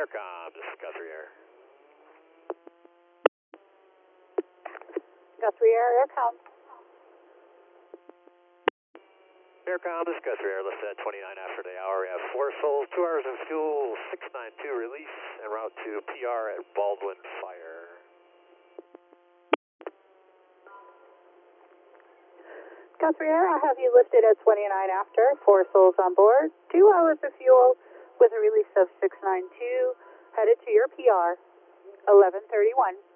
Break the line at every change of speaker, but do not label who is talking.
Aircom, this is Guthrie Air.
Guthrie Air, Aircom.
Aircom, this is Guthrie Air, listed at 29 after the hour. We have 4 souls, 2 hours of fuel, 692 release, en route to PR at Baldwin Fire.
Guthrie Air, I'll have you lifted at 29 after, 4 souls on board, 2 hours of fuel with a release of 692, headed to your PR, 1131.